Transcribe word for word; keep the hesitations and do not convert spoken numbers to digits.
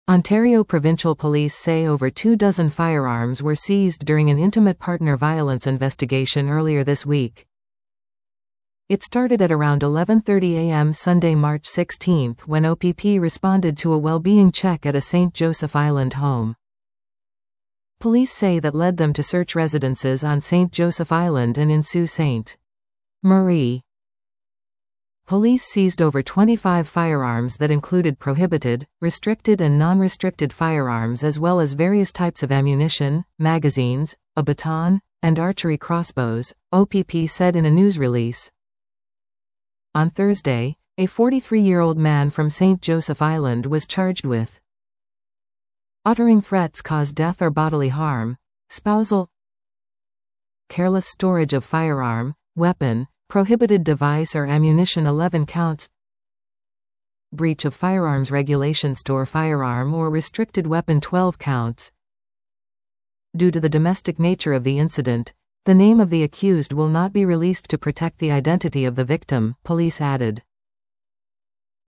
Ontario Provincial Police say over two dozen firearms were seized during an intimate partner violence investigation earlier this week. It started at around eleven thirty a m Sunday, March sixteenth, when O P P responded to a well-being check at a Saint Joseph Island home. Police say that led them to search residences on Saint Joseph Island and in Sault Ste. Marie. Police seized over twenty-five firearms that included prohibited, restricted and non-restricted firearms as well as various types of ammunition, magazines, a baton, and archery crossbows, O P P said in a news release. On Thursday, a forty-three-year-old man from Saint Joseph Island was charged with uttering threats cause death or bodily harm, spousal, careless storage of firearm, weapon, prohibited device or ammunition eleven counts, breach of firearms regulation store firearm or restricted weapon twelve counts. Due to the domestic nature of the incident, the name of the accused will not be released to protect the identity of the victim, police added.